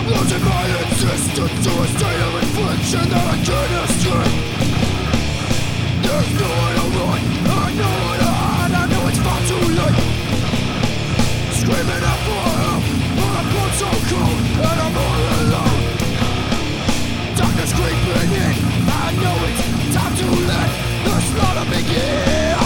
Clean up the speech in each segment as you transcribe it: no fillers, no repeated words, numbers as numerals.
losing my existence to a state of infliction that I can't escape. There's nowhere to run, I know what I hide, I know it's far too late. Screaming out for help, but I'm blood so cold, and I'm all alone. Darkness creeping in, I know it's time to let the slaughter begin.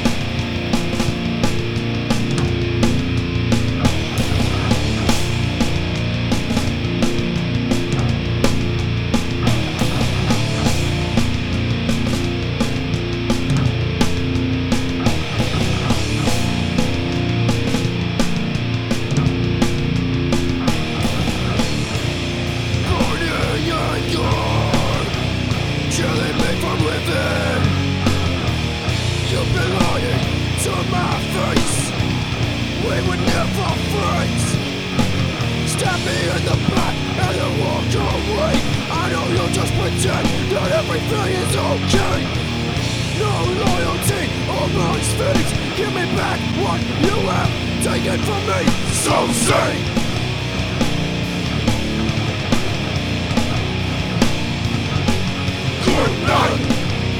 Killing me from within. You've been lying to my face. We were never friends. Stab me in the back and then walk away. I know you'll just pretend that everything is okay. No loyalty or most feelings. Give me back what you have taken from me. So say good night.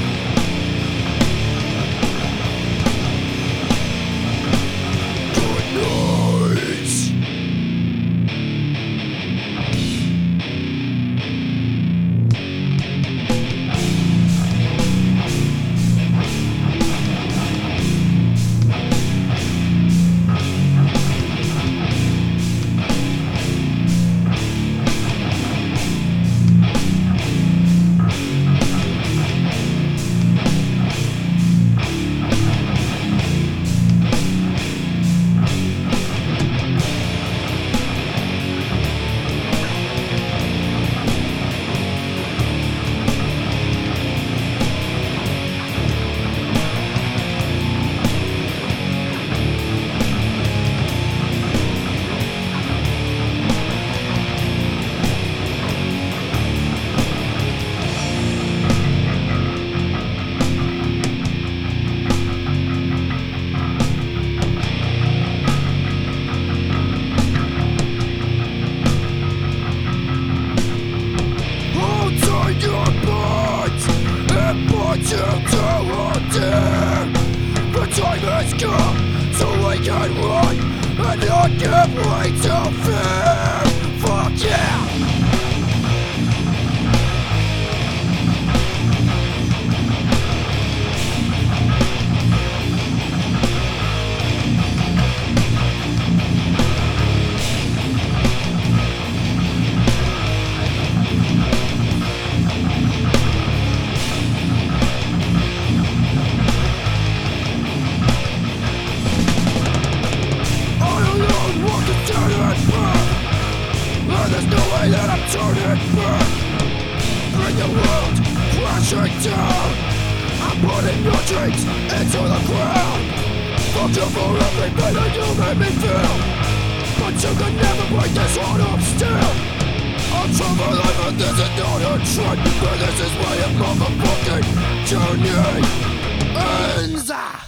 You to order. The time has come, so we can run and not give way to fear. Fuck yeah! There's no way that I'm turning back. Bring the world crashing down. I'm putting your dreams into the ground. Fuck you for everything that you made me feel. But you can never break this heart of steel. I'll travel life and this is not a trend. But this is why a motherfucking journey ends.